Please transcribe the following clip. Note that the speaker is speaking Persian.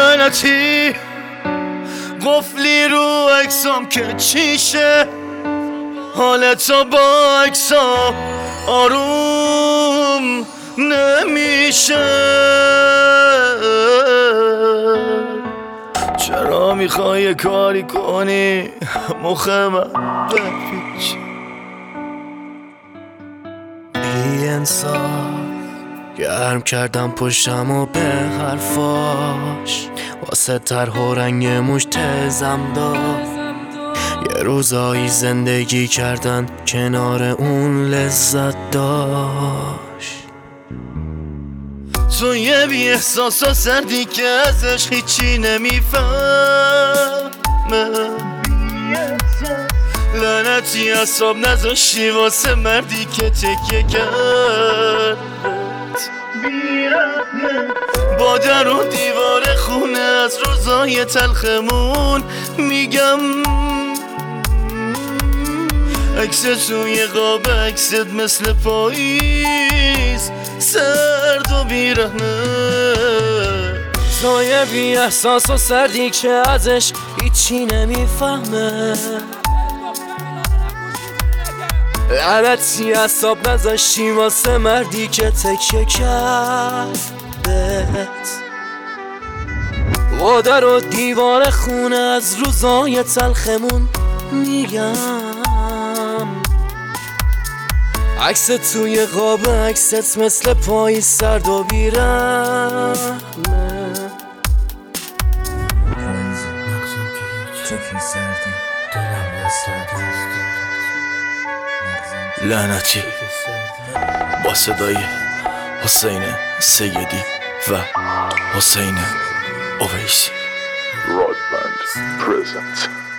لعنتی قفلی رو عکسام که چیشه حالتا با عکسام آروم نمیشه. چرا میخوای کاری کنی مخ من بپیچ؟ بی انصاف گرم کردم پشتم و به حرفاش واسه طرح و رنگ موش تزم داد. یه روزایی زندگی کردن کنار اون لذت داشت. تو یه بی احساس و سردی که ازش هیچی نمیفهمه. لعنتی اعصاب نذاشتی واسه مردی که تکیه کرد. با در و دیوار خونه از روزای تلخمون میگم عکست توی قاب عکست مثل پاییز سرد و بیرحمه. سایه بی احساس و سردی که ازش هیچی نمیفهمه. لعنتی اعصاب نذاشتی واسه مردی که تکیه کردت. و در و دیوار خونه از روزای تلخمون میگم عکس توی قاب عکست مثل پای سرد و بیرحمه. لعنتی با صدای حسین سیدی و حسین اویسی. Broadband present.